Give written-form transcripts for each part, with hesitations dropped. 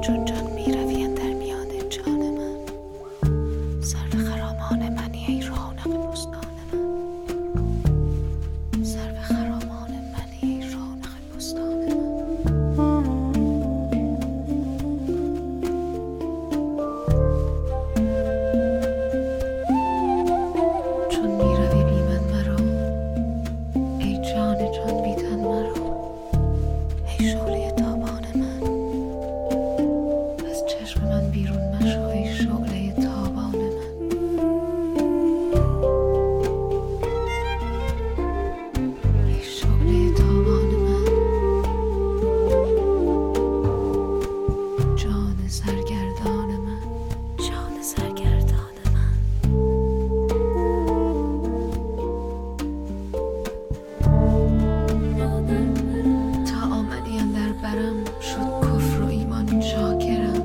چون جان می روی در میان جان من، سرو خرامان منی ای رونق بستان من، سرو خرامان منی ای رونق بستان من. چون می روی بی من مرا، ای جان جان بی تن مرا، ای شعله تابان من، از چشم من بیرون مشو ای شعله تابان من. ای شعله تابان من، جان سرگردان من، جان سرگردان من. تا آمدی اندر برم، شد کفر و ایمان شاکرم.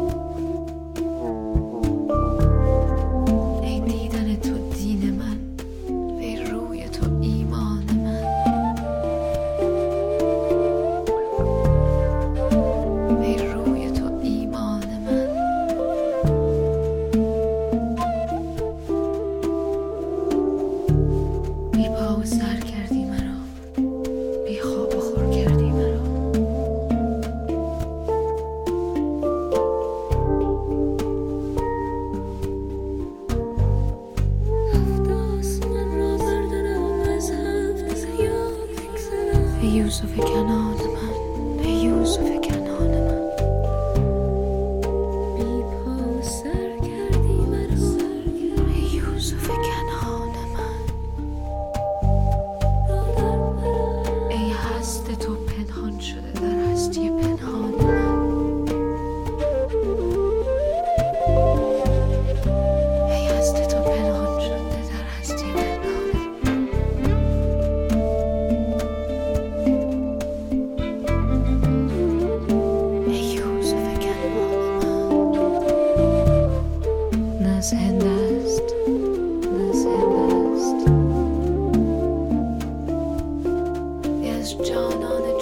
ای دیدن تو دین من، وی روی تو ایمان من، وی روی تو ایمان من. بی پا و سر کردی مرا، بی خواب و خور کردی مرا. ای یوسف کنان من، ای یوسف کنان من. بی پا و سر کردی مرا، ای یوسف کنان من. ای هست تو پنهان شده در هستی پنهان من، ای هست تو پنهان شده در هستی پنهان من. ای یوسف کنان من. نه از هند است، نه از هند است، ای از جانان